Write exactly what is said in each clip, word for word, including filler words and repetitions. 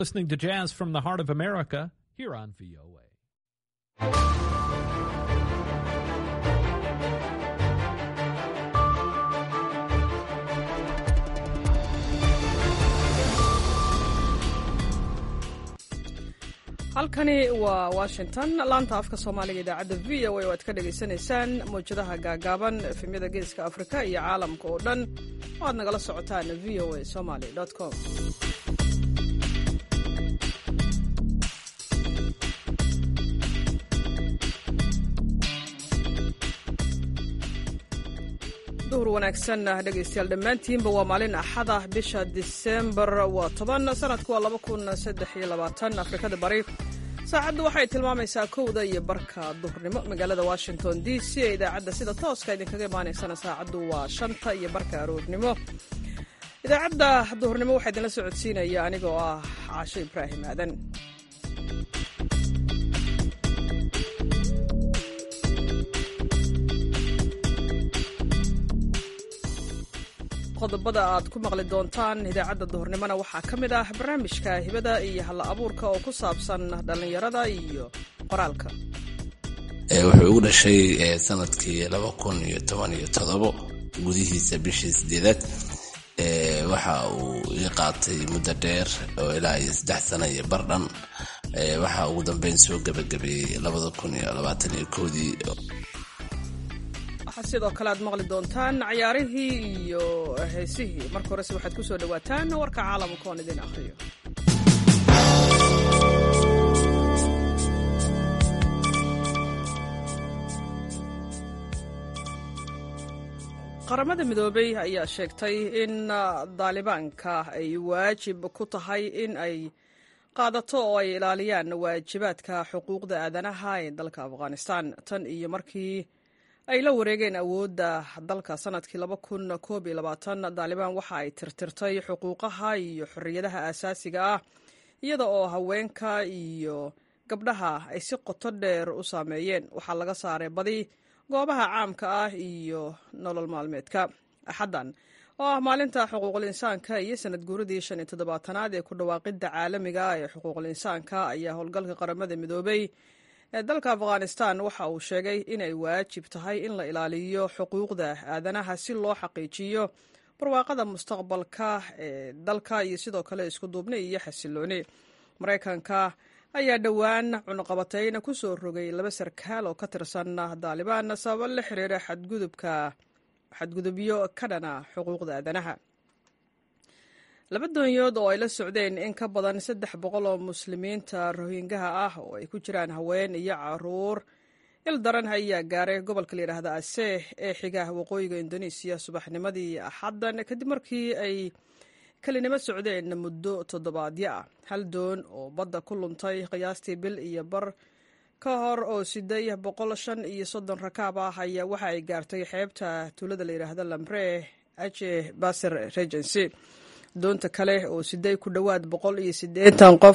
Listening to Jazz from the Heart of America here on V O A. halkani waa Washington laanta afka Soomaaliga idaacadda V O A oo aad ka dhageysanaysaan mowjadaha gaagaaban efemyada geeska Afrika iyo caalamka oo dhan oo aad nagala socotaan v o a somali dot com. duhur wanaagsan dhegeystayaal dhammaantiinba waa maalin axada bisha December waa toban sanadku waa laba kun saddex iyo labaatan Afrikada Bari saacadu waxay tilmaamaysaa kowda iyo barka duhurnimo magaalada Washington D C ee idaacadda sida tooska idinkaga imaanaysana saacadu waa shanta iyo barka aroornimo idaacadda duhurnimo waxaa idinla socodsiinaya anigoo ah Caasho Ibraahim Aadan. qodobada aad ku maqli doontaan idaacadda duhurnimona waxaa ka mid ah barnaamijka hibada iyo hal abuurka oo ku saabsan dhalinyarada iyo qoraalka. wuxuu ugu dhashay sanadkii laba kun iyo toban iyo toddobo gudihiisa bishii sideedaad waxa uu ii qaatay muddo dheer oo ilaa iyo saddex sano iyo bardhan waxa ugu dambeyn soo gabagabeeyey labada kun iyo labaatan iyo kowdii. sidoo kale aad maqli doontaan ciyaarihii iyo heesihii marka horese waxaad ku soo dhawaataan warka caalamka oon idin akhriyo. qaramada midoobay ayaa sheegtay in daalibaanka ay waajib ku tahay in ay qaadato oo ay ilaaliyaan waajibaadka xuquuqda aadanaha ee dalka Afghanistan tan iyo markii ay la wareegeen awoodda dalka sanadkii laba kun koob iyo labaatan. Daalibaan waxa ay tirtirtay xuquuqaha iyo xorriyadaha aasaasiga ah iyada oo haweenka iyo gabdhaha ay si qoto dheer u saameeyeen. waxaa laga saaray badi goobaha caamka ah iyo nolol maalmeedka. axaddan oo ah maalinta xuquuqul insaanka iyo sanad guuradii shan iyo toddobaatanaad ee ku dhawaaqidda caalamiga ah ee xuquuqul insaanka ayaa howlgalka qaramada midoobay ee dalka Afghanistan waxa uu sheegay inay waajib tahay in la ilaaliyo xuquuqda aadanaha si loo xaqiijiyo barwaaqada mustaqbalka ee dalka iyo sidoo kale isku duubni iyo xasilooni. Mareykanka ayaa dhowaan cunaqabatayn ku soo rogay laba sarkaal oo ka tirsan Daalibaan sabab la xiriira xadgudubka xadgudubyo ka dhana xuquuqda aadanaha. laba doonyood oo ay la socdeen in ka badan saddex boqol oo muslimiinta Rohingya ah oo ay ku jiraan haween iyo caruur il daran ayaa gaaray gobolka la yiraahdo Aceh ee xiga waqooyiga Indonesia subaxnimadii Axaddan kadib markii ay kalinimo socdeen muddo toddobaadyo ah. hal doon oo badda ku luntay qiyaastii bil iyo bar ka hor oo siday boqol shan iyo soddon rakaab ah ayaa waxa ay gaartay xeebta tuulada la yiraahdo Lamre Aceh Basir Regency. doonta kale oo siday ku dhawaad boqol iyo siddeetan qof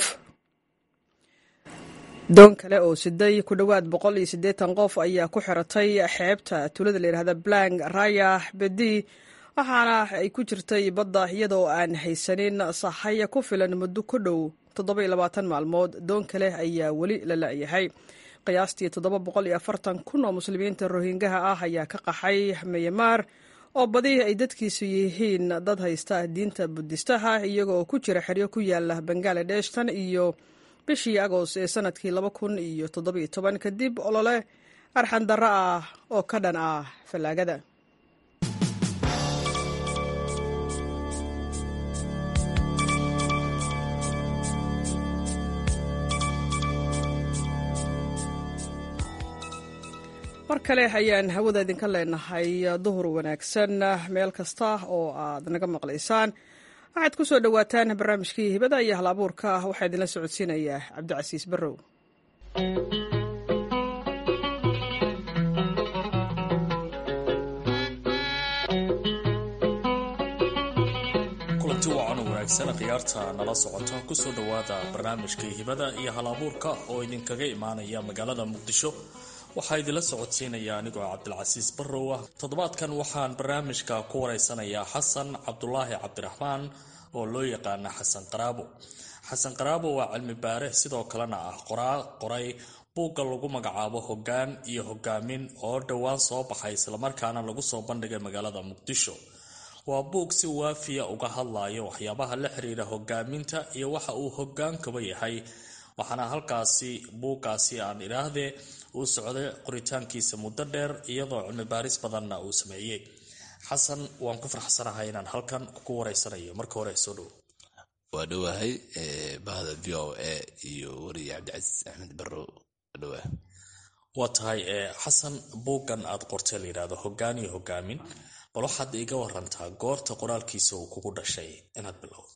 doon kale oo siday ku dhawaad boqol iyo siddeetan qof ayaa ku xiratay xeebta tuulada la yiraahdo Blang Raya Bedi waxaana ay ku jirtay badda iyadoo aan haysanin sahaya ku filan muddo ku dhow toddoba iyo labaatan maalmood. doon kale ayaa weli la la'yahay. qiyaastii toddoba boqol iyo afartan kun oo muslimiinta Rohingya ah ayaa ka qaxay Myanmar oo badi ay dadkiisu yihiin dad haysta diinta Buddhistaha iyagoo ku jira xeryo ku yaala Bangladesh tan iyo bishii Agost ee sanadkii laba kun iyo toddoba iyo toban kadib olole arxan darro ah oo ka dhan ah falaagada. mar kale ayaan hawada idinka leenahay duhur wanaagsan meel kasta oo aad naga maqlaysaan. waxaad ku soo dhawaataan barnaamijkii hibada iyo hal abuurka waxaa idinla socodsiinaya Cabdicasiis Barrow. kulanti wacan wanaagsan khiyaarta nala socota ku soo dhawaada barnaamijkii hibada iyo hal abuurka oo idinkaga imaanaya magaalada Muqdisho. waxaa idinla socodsiinaya anigoo Cabdilcasiis Barrow ah. toddobaadkan waxaan barnaamijka ku wareysanayaa Xasan Cabdulaahi Cabdiraxmaan oo loo yaqaan Xasan Qaraabo. xasan qaraabo waa cilmi baare sidoo kalena ah qoraa qoray buugga lagu magacaabo hoggaan iyo hogaamin oo dhowaan soo baxay islamarkaana lagu soo bandhigay magaalada muqdisho. waa buug si waafiya uga hadlayo waxyaabaha la xiriira hogaaminta iyo waxa uu hogaankaba yahay, waxaana halkaasi buuggaasi aan idhaahdee uu socday qoritaankiisa muddo dheer iyadoo cilmi baaris badanna uu sameeyey. xasan, waan ku farxsanahay inaan halkan kugu wareysanayo. marka hore soo dhow. waa dhowahay bahda v o a iyo wariye cabdicasiis axmed barrow. dhowa waa tahay xasan, buuggan aad qortay la yidhaahdo hoggaan iyo hogaamin, bal waxaad iiga warantaa goorta qoraalkiisa uu kugu dhashay inaad bilowdo?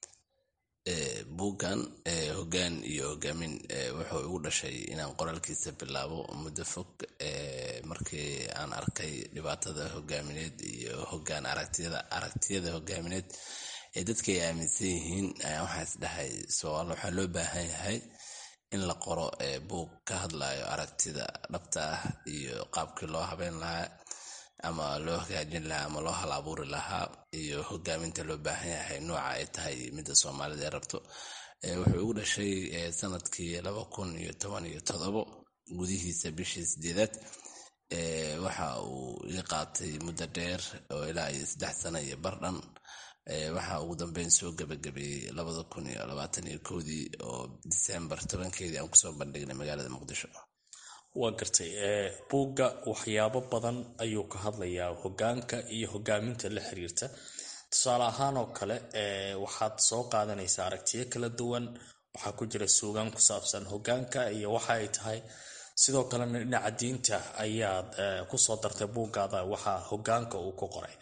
buuggan hoggaan iyo hogaamin wuxuu igu dhashay inaan qoraalkiisa bilaabo muddo fog, markii aan arkay dhibaatada hogaamineed iyo hogaan aragtiyada aragtiyada hogaamineed ee dadka ay aaminsan yihiin. waxaa isdhahay soomaal waxaa loo baahan yahay in la qoro buug ka hadlayo aragtida dhabta ah iyo qaabkii loo habeyn lahaa ama loo hagaajin lahaa ama loo hal abuuri lahaa iyo hogaaminta loo baahan yahay nooca ay tahay midda soomaalida ay rabto. wuxuu igu dhashay sanadkii laba kun iyo toban iyo todobo gudihiisa bishii sideedaad. waxa uu ii qaatay muddo dheer oo ilaa iyo saddex sano iyo bardhan. waxa ugu dambeyn soo gabagabeeyey labada kun iyo labaatan iyo kowdii oo disembar tobankeedii aan kusoo bandhignay magaalada muqdisho. waa gartay. buugga waxyaabo badan ayuu ka hadlayaa hogaanka iyo hogaaminta la xiriirta. tusaale ahaan oo kale waxaad soo qaadanaysaa aragtiyo kala duwan, waxaa ku jira suugaan ku saabsan hogaanka iyo waxa ay tahay. sidoo kalena dhinaca diinta ayaad kusoo dartay buuggaada waxa hogaanka uu ku qoray.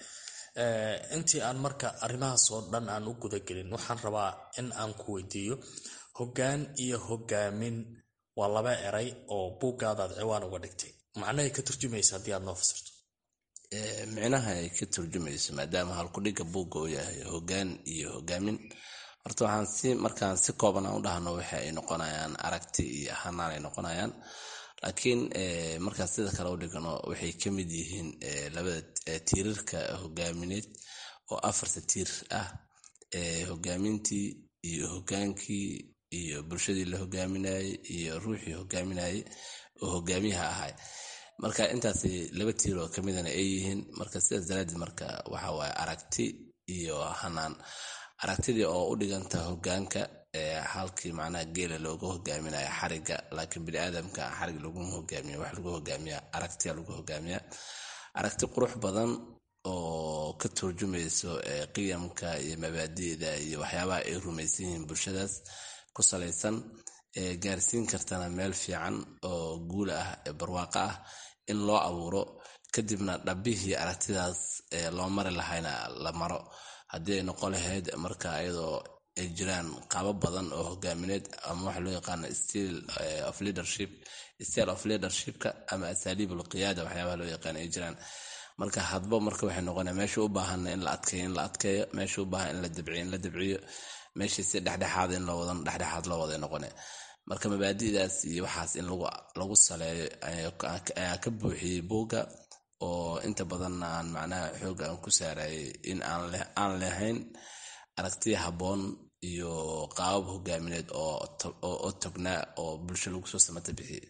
intii aan marka arrimahaas oo dhan aan u gudagelin, waxaan rabaa in aan ku weydiiyo, hoggaan iyo hogaamin waa laba eray oo buuggaadaad ciwaan uga dhigtay, macnahay ka turjumaysa haddii aad noo fasirto? micnaha ay ka turjumayso maadaama halkudhiga buugga uu yahay hoggaan iyo hogaamin, horta waxaan si markaan si kooban aan u dhahno waxa ay noqonayaan aragti iyo hanaan ay noqonayaan. laakiin markaan sida kale u dhigano waxay ka mid yihiin labada tiirarka hogaamineed oo afarta tiir ah: hogaamintii iyo hogaankii iyo bulshadii la hogaaminayay iyo ruuxii hogaaminayay oo hogaamiyaha ahay. marka intaas laba tiir oo kamidana ay yihiin. marka sidaas daraaddeed marka waxa waaye aragti iyo hanaan. aragtidii oo u dhiganta hogaanka, halkii macnaha geela looga hogaaminayo xariga, laakiin biniaadamka xarig laguma hogaamiya, wax lagu hogaamiya aragtiya lagu hogaamiya. aragti qurux badan oo ka turjumayso qiyamka iyo mabaadi'da iyo waxyaabaha ay rumaysan yihiin bulshadaas ku salaysan, gaarsiin kartana meel fiican oo guul ah, barwaaqo ah in loo abuuro, kadibna dhabbihii aragtidaas loo mari lahayna la maro. haddii ay noqon lahayd marka iyadoo ay jiraan qaabo badan oo hogaamineed ama waxa loo yaqaano style of leadership style of leadershipka ama asaaliibul qiyaada waxyaabaha loo yaqaan ay jiraan. marka hadba marka waxay noqonaa meesha u baahan in la adkeeyo in la adkeeyo, meesha u baahan in la dabciyo in la dabciyo, meesha si dhexdhexaad in loo wadan dhexdhexaad loo wada noqone. marka mabaadi'daas iyo waxaas in lagu lagu saleeyo ayaa ka buuxiyey buugga, oo inta badan aan macnaha xooga aan ku saarayay in aan leh aan lahayn aragtiya habboon iyo qaabab hogaamineed oo oo tognaa oo bulsho lagu soo samata bixiyey.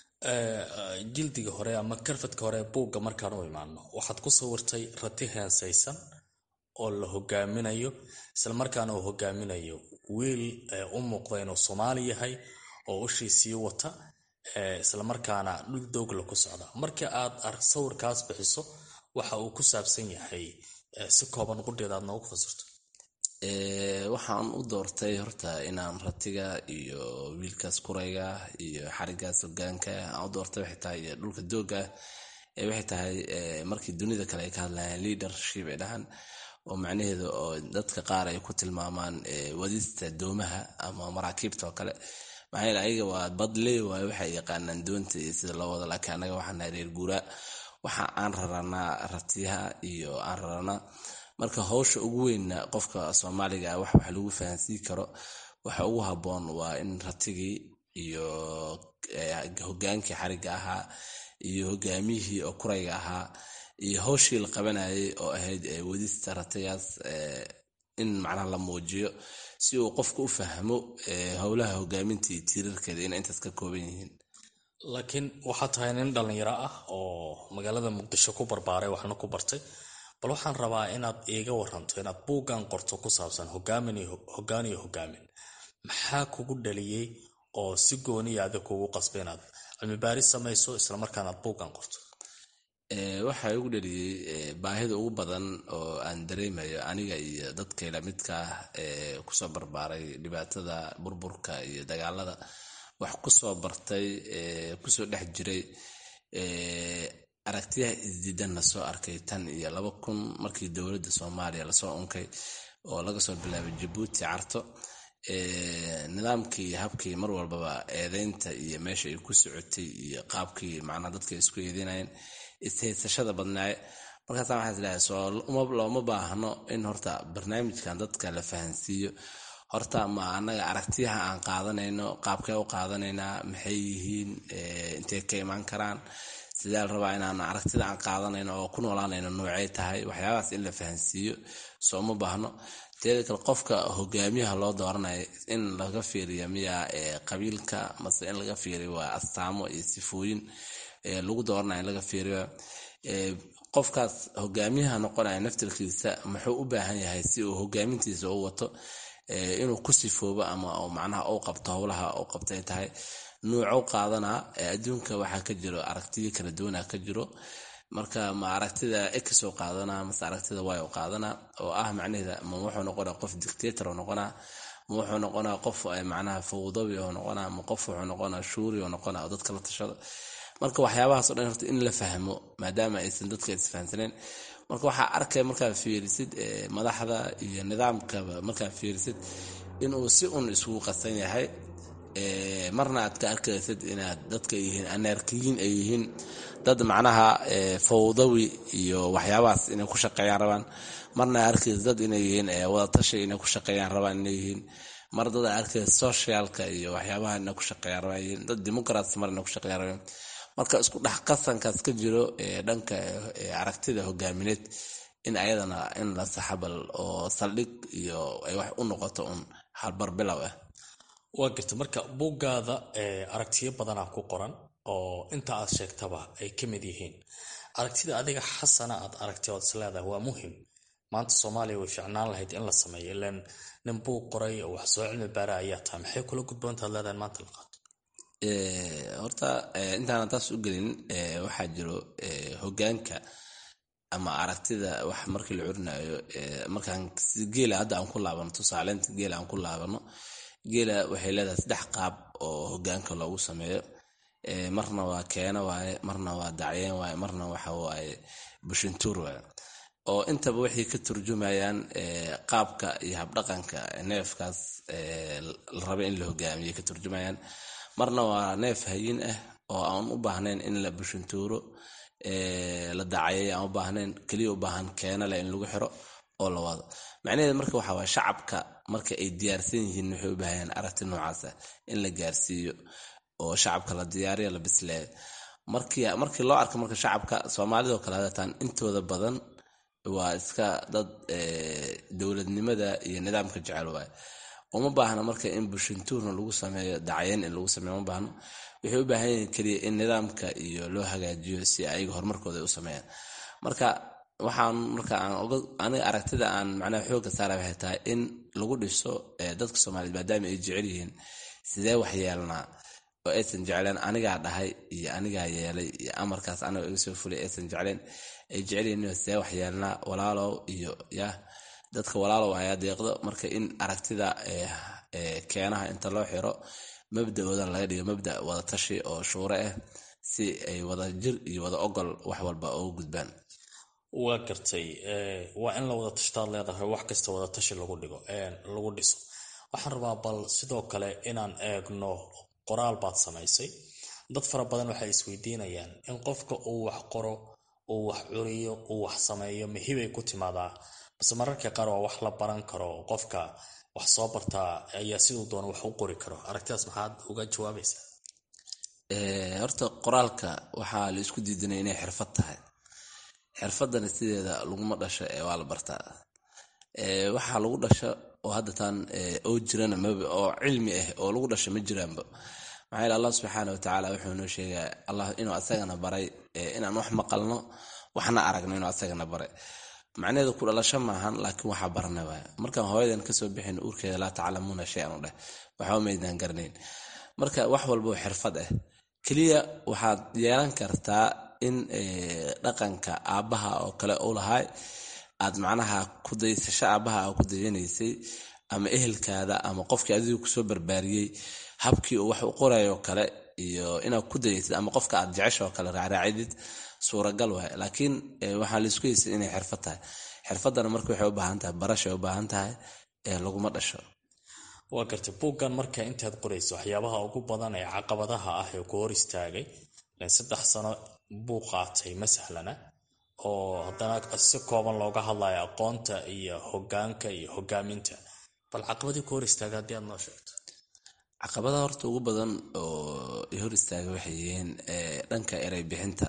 jildiga hore ama karfadka hore buugga markaan u imaano, waxaad ku sawirtay rati heensaysan oo la hogaaminayo, isla markaana uu hogaaminayo wiil u muuqda inuu Soomaali yahay oo ushiisii wata, isla markaana dhul doogla ku socda. marka aad arag sawirkaas bixiso, waxa uu ku saabsan yahay si kooban qudheeda aad noogu fasirto. waxaan u doortay horta inaan ratiga iyo wiilkaas kurayga iyo xarigaas hogaanka aan u doortay waxay tahay dhulka dooga waxay tahay markii dunida kale ay ka hadlayaan leadership ay dhahan, oo macnaheedu oo dadka qaar ay ku tilmaamaan wadista doomaha ama maraakiibta oo kale. maxay ayaga waa badley waa waxay yaqaanaan doonta iyo sida loo wado, laakiin anaga waxaan nahay reer guura, waxa aan raranaa ratiyaha iyo aan raranaa. marka hawsha ugu weyn qofka Soomaaliga wax wax lagu fahansiin karo, waxa ugu haboon waa in ratigii iyo hogaankii xariga ahaa iyo hogaamiyihii oo kurayga ahaa iyo hawshii la qabanayay oo ahayd wadista ratigaas in macnaha la muujiyo si uu qofka u fahmo howlaha hogaaminta iyo tiirarkeeda inay intaas ka kooban yihiin. laakiin waxaa tahay nin dhallinyaro ah oo magaalada muqdisho ku barbaaray waxna ku bartay, bal waxaan rabaa inaad iiga waranto inaad buuggan qorto ku saabsan hogaamin iyo hoggaan iyo hogaamin. maxaa kugu dhaliyey oo si gooniya adag kugu qasbay inaad cilmi baaris samayso islamarkaana aad buuggan qorto? waxaa igu dhaliyey baahida ugu badan oo aan dareemayo aniga iyo dadkayla midka ah ee kusoo barbaaray dhibaatada burburka iyo dagaalada, wax kusoo bartay, kusoo dhex jiray, aragtiyaha isdiidanna soo arkay tan iyo laba kun markii dowladda Soomaaliya lasoo unkay oo laga soo bilaabay Jabuuti carto. nidaamkii habkii mar walbaba eedeynta iyo meesha ay ku socotay iyo qaabkii macnaha dadka isku eedeynayeen ishaysashada badnaaye. markaas waxaan isleeyahay soo looma baahno in horta barnaamijkan dadka la fahansiiyo. horta ma anaga aragtiyaha aan qaadanayno qaabkee u qaadanaynaa, maxay yihiin, intee ka imaan karaan, sidee la rabaa inaan aragtida aan qaadanayno oo ku noolaanayno noocay tahay, waxyaabahaas in la fahansiiyo soo ma baahno. teeda kale qofka hogaamiyaha loo dooranayo in laga fiiriyo miyaa qabiilka mase in laga fiiriyo waa astaamo iyo sifooyin lagu dooranayo in laga fiiriyo. qofkaas hogaamiyaha noqonaya naftirkiisa muxuu u baahan yahay si uu hogaamintiisa u wato, inuu ku sifoobo ama macnaha uu qabto howlaha uu qabtay tahay nuucu qaadanaa. adduunka waxaa ka jiro aragtiyo kala duwan ka jiro, marka ma aragtida x oo qaadanaa mase aragtida y oo qaadanaa, oo ah macnaheeda ma wuxuu noqonaa qof dictator oo noqonaa, ma wuxuu noqonaa qof macnaha fawdawi oo noqonaa, ma qof wuxuu noqonaa shuuri oo noqonaa oo dadka la tashada. marka waxyaabahaas oo dhan horta in la fahmo maadaama aysan dadka isfahansaneen. marka waxaa arkay markaad fiirisid madaxda iyo nidaamkaba markaad fiirisid inuu si un isugu qasan yahay. marna aad ka arkaysid inaad dadka yihiin anarkiyiin ay yihiin dad macnaha fawdawi iyo waxyaabahaas inay ku shaqeeyaan rabaan, marna aad arkaysid dad inay yihiin wadatashi inay ku shaqeeyaan rabaan inay yihiin, mar dad aad arkaysid socialka iyo waxyaabaha inay ku shaqeeyaan rabaan yihiin, dad democrats mar inay ku shaqeeyaan rabaan. marka isku dhex qasankaas ka jiro dhanka aragtida hogaamineed in ayadana in la saxabal oo saldhig iyo ay wax u noqoto un halbar bilow ah. waa garta marka buuggaada aragtiyo badanaa ku qoran oo inta aad sheegtaba ay ka mid yihiin aragtida adiga xasana aad aragti ood isleedahay waa muhim maanta Soomaaliya way fiicnaan lahayd in la sameeyo ilaan nin buug qoray oo wax soo cilmi baara ayaa tahay. maxay kula gudboontaad leedahay maanta la qaato? horta intaan taas u gelin waxaa jiro hogaanka ama aragtida wax markii la curinayo markaan geela hadda aan ku laabano tusaaleynta geela aan ku laabano geela waxay leedahay saddex qaab oo hogaanka loogu sameeyo. marna waa keena waaye, marna waa dacyeen waaye, marna waxa waaye bushintuur waaye, oo intaba waxay ka turjumayaan qaabka iyo habdhaqanka neefkaas la rabo in la hogaamiyo ka turjumayaan. marna waa neef hayin ah oo aan u baahnayn in la bushintuuro, la dacayay aan u baahnayn, kaliya u baahan keena leh in lagu xiro oo la wado. macnaheedu marka waxa waa shacabka marka ay diyaarsan yihiin waxay u baahan aragti noocaas ah in la gaarsiiyo oo shacabka la diyaariyo la bisleeyo. markii markii loo arko marka shacabka Soomaalida oo kala hadatan intooda badan waa iska dad dowladnimada iyo nidaamka jecel waay. uma baahna marka in bushintuurna lagu sameeyo dacayeen in lagu sameeyo uma baahna. waxay u baahan yihiin kaliya in nidaamka iyo loo hagaajiyo si ay horumarkooda u sameeyaan. marka waxaan marka aan oga aniga aragtida aan macnaha xoogga saaray waxay tahay in lagu dhiso dadka Soomaaliyeed maadaama ay jecel yihiin sidee wax yeelnaa oo aysan jecleen anigaa dhahay iyo anigaa yeelay iyo amarkaas aniga iga soo fulay aysan jecleen ay jecel yihiin sidee wax yeelnaa walaalow iyo ya dadka walaalow ayaa deeqdo. marka in aragtida keenaha inta loo xiro mabda'ooda laga dhigo mabda' wada tashi oo shuure ah si ay wada jir iyo wada ogol wax walba ugu gudbaan. waa gartay waa in la wada tashtaad leedahay wax kasta wada tashi lagu dhigo lagu dhiso. waxaan rabaa bal sidoo kale inaan eegno qoraal baad samaysay. dad fara badan waxay isweydiinayaan in qofka uu wax qoro uu wax curiyo uu wax sameeyo mahibay ku timaadaa base mararka qaar waa wax la baran karo qofka wax soo bartaa ayaa sidoo doona wax u qori karo. aragtidaas maxaad uga jawaabaysaa? horta qoraalka waxaa la isku diidanay inay xirfad tahay. xirfadana sideeda laguma dhasho ee waa la bartaa. waxaa lagu dhasho oo hadda taan oo jirana oo cilmi ah oo lagu dhashay ma jiraanba. maxaa yeelay allah subxaana watacaala wuxuu noo sheegaa allah inuu asagana baray inaan wax maqalno waxna aragno inuu asagana baray. macnaheedu ku dhalasho maahan, laakiin waxaa barana waaya. markaan hooyadan kasoo bixin uurkeeda laa taclamuuna shay-an u dheh waxba maydaan garanayn. marka wax walba oo xirfad ah keliya waxaad yeelan kartaa in dhaqanka aabbaha oo kale u lahay aad macnaha ku daysasho aabbaha aa ku dayanaysay ama ehelkaada ama qofkii adigu kusoo barbaariyey habkii uu wax u qorayo kale iyo inaad ku dayaysid ama qofka aad jecesho kale raacraacidid suuragal waay. laakiin waxaa laisku haysay inay xirfad tahay. xirfadana marka waxay u baahan tahay barashay u baahan tahay ee laguma dhasho. waa gartay buuggan marka intaad qorayso waxyaabaha ugu badan ee caqabadaha ah ee ku hor istaagay saddex sano buu qaatay ma sahlana oo haddana si kooban looga hadlayo aqoonta iyo hogaanka iyo hogaaminta. bal caqabadii ku hor istaaga haddii aad noo sheegto. caqabadaha horta ugu badan oo i hor istaaga waxay yihiin dhanka erey bixinta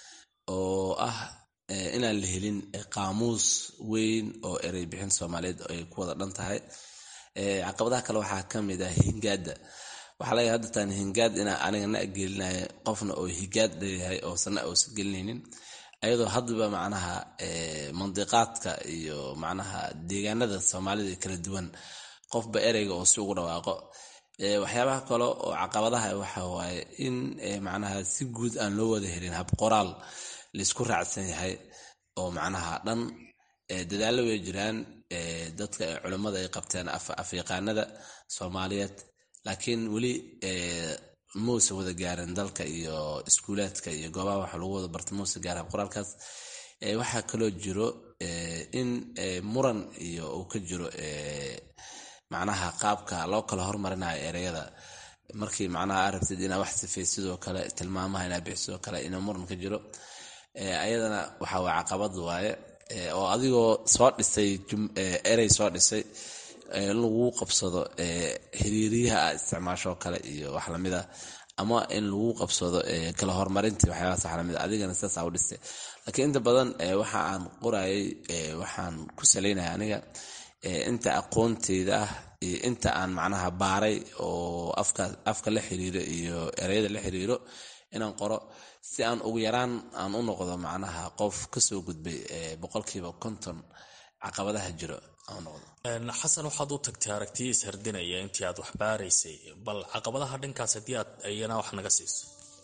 oo ah inaan la helin qaamuus weyn oo erey bixin Soomaaliyeed ay ku wada dhan tahay. caqabadaha kale waxaa ka mid ah hingaada. waxaa laga hadda taan hingaad inaa aniga na gelinayo qofna oo higaad leeyahay oo sana oo gelinaynin, ayadoo hadba macnaha mandiqaadka iyo macnaha deegaanada Soomaalida kala duwan qofba ereyga oo si ugu dhawaaqo. waxyaabaha kale oo caqabadaha waxa waaye in macnaha si guud aan loo wada helin hab qoraal la isku raacsan yahay oo macnaha dhan dadaalo way jiraan dadka culimada ay qabteen Afrikaanada Soomaaliyeed, laakiin wali muusa wada gaarin dalka iyo iskuulaadka iyo goobaha waxa lagu wada barto muusa gaarin qoraalkaas. waxaa kaloo jiro in muran iyo uu ka jiro macnaha qaabka loo kala hormarinayo ereyada. markii macnaha aragtid inaa wax sifay sidoo kale tilmaamaha inaa bixiso kale inuu muran ka jiro, ayadana waxa waa caqabad waaye oo adigoo soo dhisay erey soo dhisay lagu qabsado xiriiriyaha isticmaasho kale iyo wax lamid ah, ama in lagu qabsado kala hormarintii waxyaabaha sax lamid adigana sidaas u dhisay. laakiin inta badan waxa aan qorayay waxaan ku saleynayaa aniga inta aqoonteyda ah iyo inta aan macnaha baaray oo afka afka la xiriiro iyo ereyada la xiriiro inaan qoro si aan ugu yaraan aan u noqdo macnaha qof kasoo gudbay boqolkiiba konton caqabadaha jiro aan noqdo. xasan waxaad u tagtay aragtiyo ishardinaya intii aad wax baaraysay, bal caqabadaha dhankaas haddii aad ayana wax naga siiso.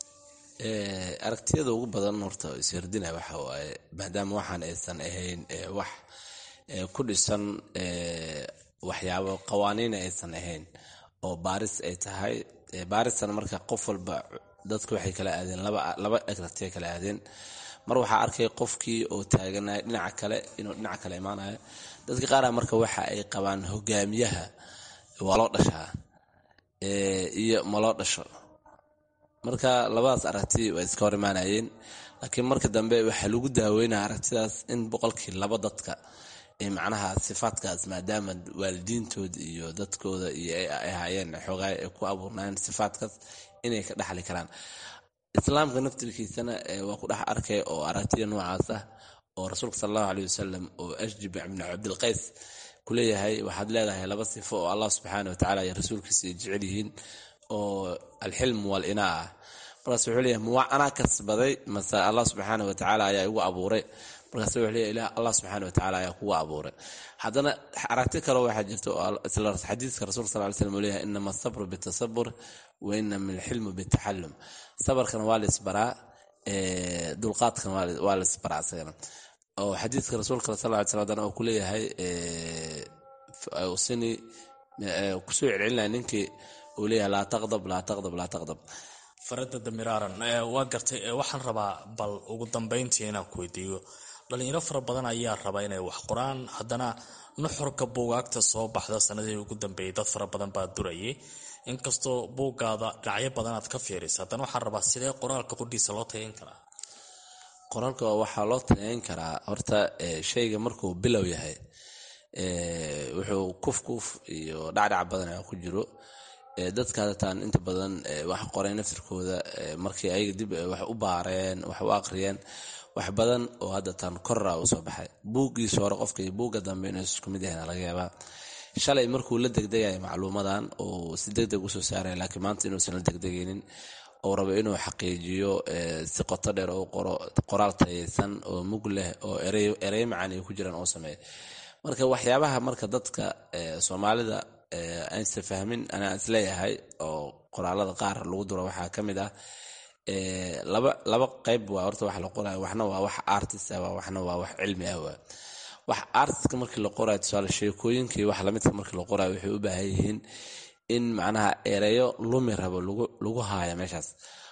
aragtiyada ugu badan horta ishardinaya waxa waaye maadaama waxaan aysan ahayn wax ku dhisan waxyaabo qawaaniin aysan ahayn oo baaris ay tahay. baarisana marka qof walba dadku waxay kala aadeen laba laba aragtiyo kala aadeen. mar waxaa arkay qofkii oo taaganay dhinaca kale inuu dhinaca kale imaanayo. dadka qaar marka waxa ay qabaan hogaamiyaha waa loo dhashaa iyo ma loo dhasho. marka labadaas aragti way iska hor imaanayeen, laakiin marka dambe waxa lagu daaweynaa aragtidaas in boqolkii laba dadka ee macnaha sifaadkaas maadaama waalidiintood iyo dadkooda iyo ay ahaayeen xogaay ay ku abuurnaan sifaadkaas inay ka dhaxli karaan. islaamka naftirkiisana waa ku dhex arkay oo aragtiyo noocaas ah oo rasuulka sallallahu alayhi wasallam oo Ashjib ibn Abdul Qays kuleeyahay waxaad leedahay laba sifo oo Allah subhanahu wa ta'ala iyo rasuulkiisa jecel yihiin oo al-hilm wal inaa. markaas wuxuu leeyahay ma ana kasbaday masa Allah subhanahu wa ta'ala ayaa igu abuuray. markaas wuxuu leeyahay Allah subhanahu wa ta'ala ayaa kugu abuuray. haddana aragti kale waxa jirto isla xadiiska rasuulka sallallahu alayhi wasallam leeyahay inma as-sabru bit-tasabbur wa inna min al-hilm bit-tahallum. sabarkan waa la isbaraa ee dulqaadkan waa la isbaraa asagana. oo xadiiska rasuulka sallallahu alayhi wasallam oo ku leeyahay ee usini ku soo celcelinaa ninkii uu leeyahay la taqdab la taqdab la taqdab. farada damiraaran waa gartay. waxaan rabaa bal ugu dambeyntii inaan ku weydiiyo, dhalinyaro fara badan ayaa raba inay wax qoraan, haddana nuxurka buugaagta soo baxda sanadihii ugu dambeeyay dad fara badan baa durayay. inkastoo buugaada dhinacyo badan aad ka fiirisa, haddana waxaan rabaa sidee qoraalka qudhiisa loo tayayn karaa? qoraalka waxaa loo tayayn karaa horta shayga markuu bilow yahay wuxuu kufkuf iyo dhacdhac badan ku jiro. dadka hadtaan inta badan wax qoray naftirkooda markii ay dib wax u baareen wax u aqriyeen wax badan oo hadda tan korra u soo baxay. buugiisa hore qofka iyo buuga dambe inuu isku mid yahay laga yaabaa. shalay markuu la degdegaya macluumadan oo si degdeg usoo saaray laakiin maanta inuusan la degdegaynin oo rabo inuu xaqiijiyo si qoto dheer oo qoro qoraal tayeysan oo mug leh oo erey erey macaan ku jiraan oo sameeyo marka waxyaabaha marka dadka Soomaalida aan si fahmin ana isleeyahay oo qoraalada qaar lagu duro waxaa kamid ah ee laba laba qayb waa horta wax la qorayo waxna waa wax artist ah waxna waa wax cilmi ah wax artist markii la qorayo tusaale sheekooyinkii wax la midka markii la qorayo waxay u baahan yihiin in macnaha ereyo lumi rabo lagu lagu haayo meeshaas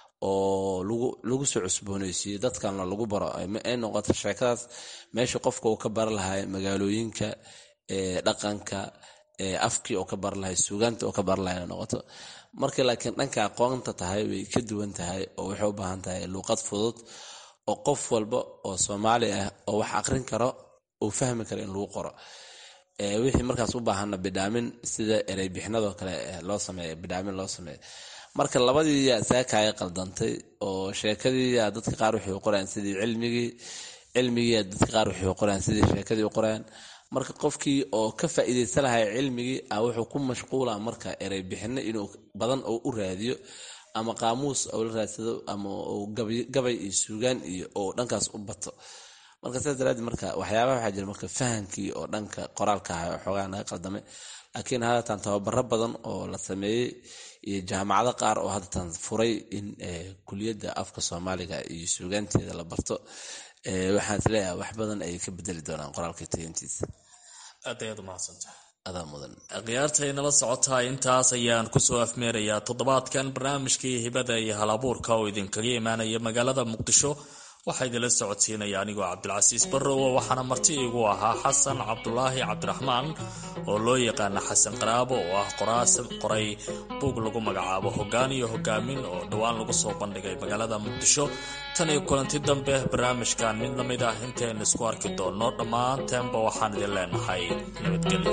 oo lagu lagu soo cusboonaysiyo dadkan lagu baro ay noqoto sheekadaas meesha qofka uu ka bar lahay magaalooyinka ee dhaqanka ee afkii oo ka bar lahay suugaanta oo ka bar lahay noqoto marka laakiin dhanka aqoonta tahay way ka duwan tahay oo waxay u baahan tahay luqad fudud oo qof walba oo Soomaali ah oo wax aqrin karo oo fahmi karo in lagu qoro ee wixii markaas u baahana bidaamin sida erey bixnado kale loo sameeyo bidaamin loo sameeyo marka labadii saakay qaldantay oo sheekadii dadka qaar waxay qoraan sidii cilmigii cilmigii dadka qaar waxay qoraan sidii sheekadii u qoraan marka qofkii oo ka faa'iideysan lahay cilmigii ah wuxuu ku mashquulaa marka erey bixin inuu badan oo u raadiyo ama qaamuus oo la raadsado ama oo gabay iyo suugaan iyo oo dhankaas u bato marka sidaas daraadii marka waxyaabaha waxa jira marka fahankii oo dhanka qoraalka ah xogaa naga qaldamay laakiin hadda tan tababaro badan oo la sameeyay iyo jaamacado qaar oo hadda tan furay in kulliyadda afka Soomaaliga iyo suugaanteeda la barto ee waxaan isleeyahay wax badan ay ka bedeli doonaan qoraalka tayintiisa aad ma hasantaa adaa mudan qiyaartayna la socotaa intaas ayaan ku soo afmeerayaa toddobaadkan barnaamijkii hibada iyo halabuurka oo idinkaga imaanaya magaalada Muqdisho waxaa idinla socodsiinaya anigoo Cabdilcasiis Barrow waxaana marti igu ahaa Xasan Cabdulaahi Cabdiraxmaan oo loo yaqaan Xasan Qaraabo oo ah qoraasan qoray buug lagu magacaabo Hoggaan iyo Hoggaamin oo dhawaan lagu soo bandhigay magaalada Muqdisho tan iyo kulanti dambe barnaamijkan mid lamid ah intaan isku arki doono dhammaantaanba waxaan idin leenahay nabadgelyo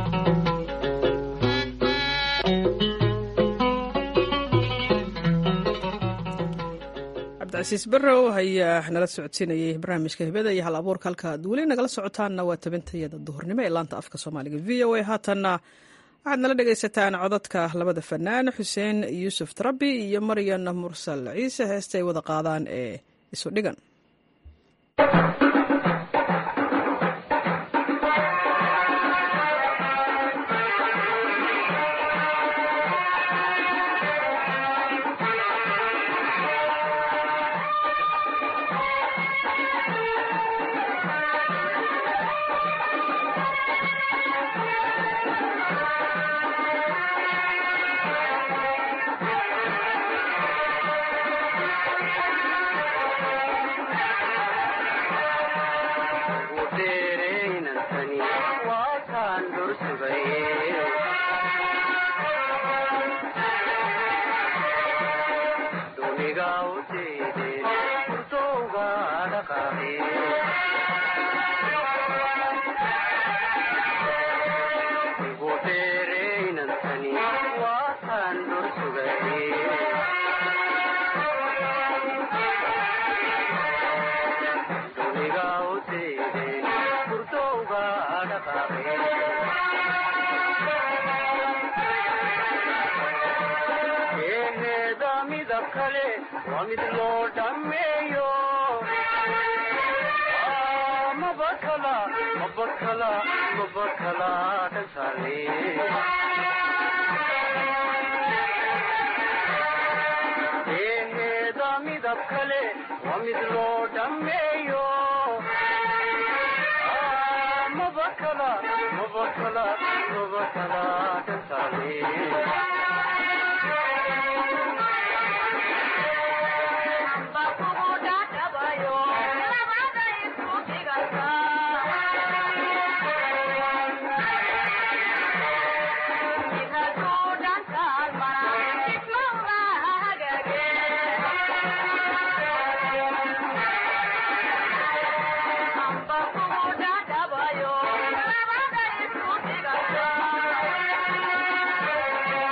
Cabdilcasiis Barrow ayaa nala socodsiinayay barnaamijka hibada iyo hal abuurka halka aad weli nagala socotaanna waa tabintayada duhurnimo ee laanta afka Soomaaliga V O A haatanna waxaad nala dhegaysataan codadka labada fanaan Xuseen Yuusuf Tarabi iyo Maryan Mursal Ciise heesta ay wada qaadaan ee isu dhigan Bye.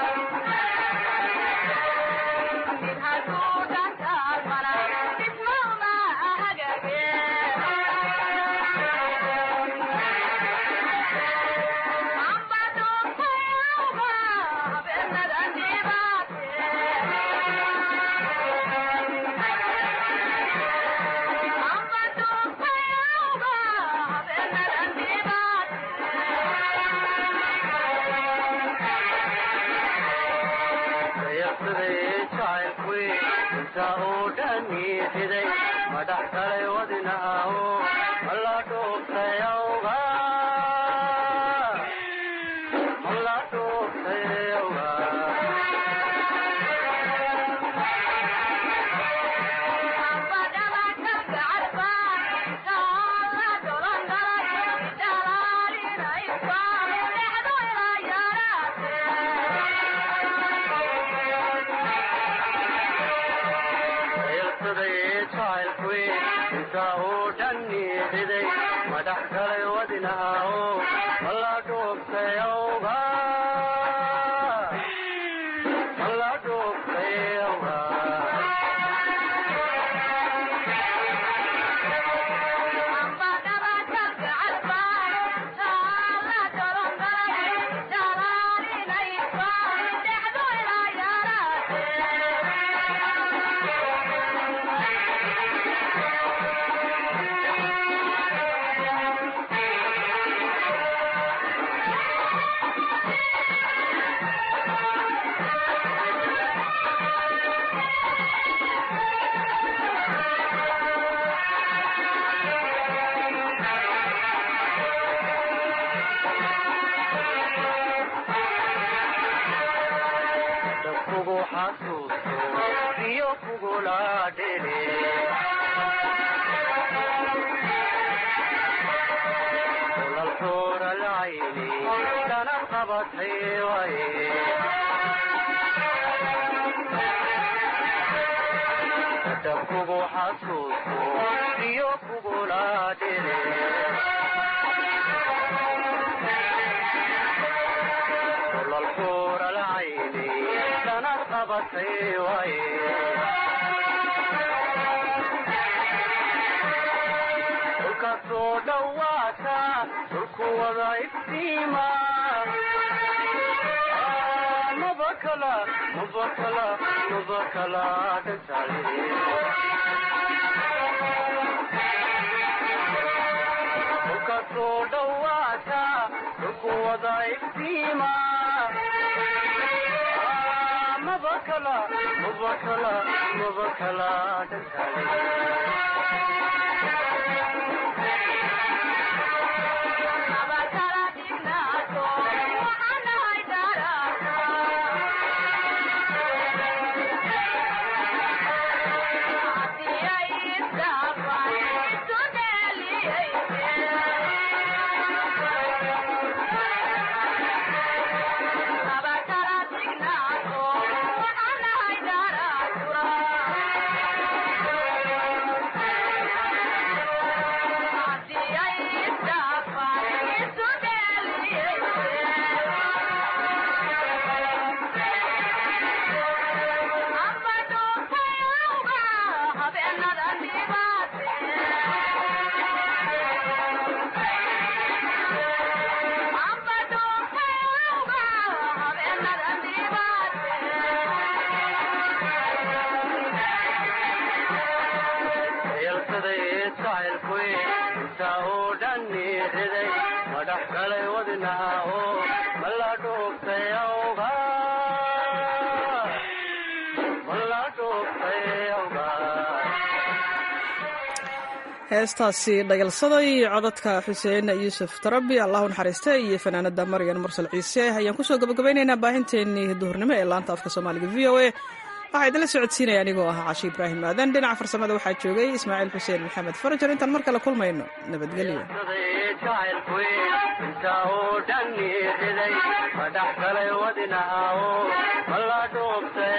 heestaasi dhagalsaday codadka xuseen yuusuf tarabi allah u naxariista iyo fanaanada maryan mursal ciise ayaan kusoo gabagabaynaynaa baahinteenii duhurnimo ee laanta afka soomaaliga v o a waxaa idinla socodsiinaya anigoo ahaa cashi ibraahim aadan dhinaca farsamada waxaa joogay ismaaciil xuseen maxamed farajar intaan mar kale kulmayno nabadgelyo